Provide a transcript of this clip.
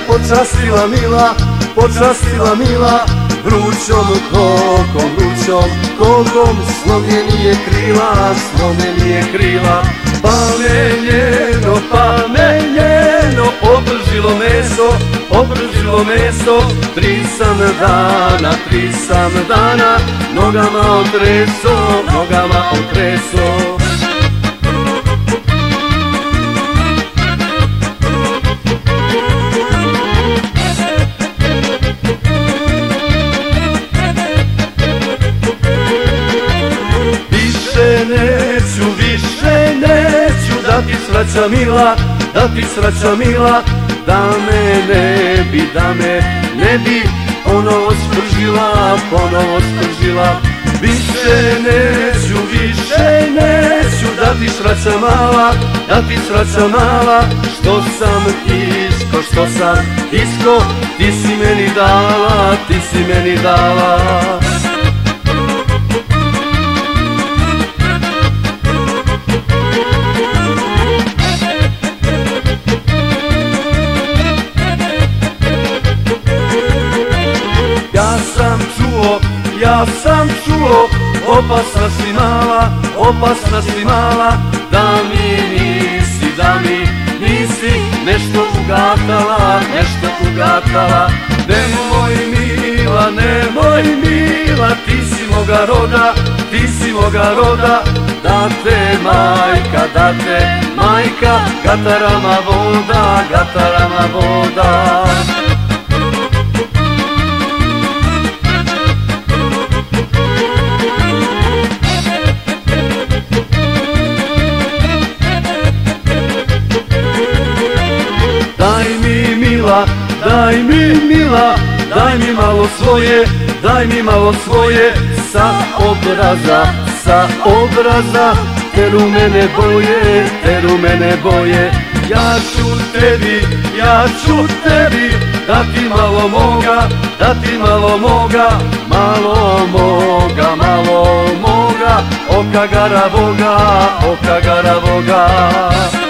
počastila mila, počastila mila, vrućom kokom, slone nije krila, pa me njeno obržilo meso, 3 sam dana, nogama otreso. Više neću da ti sreća mila, da me ne bi ponovo spržila. Više neću da ti sreća mala, što sam isko, ti si meni dala. Ja sam čuo, opasna si mala, da mi nisi nešto ugatala. Nemoj mila, ti si moga roda, da te majka, gatarama voda. Daj mi malo svoje, sa obraza, te rumene boje. Ja ću tebi dati malo moga, oka garavoga.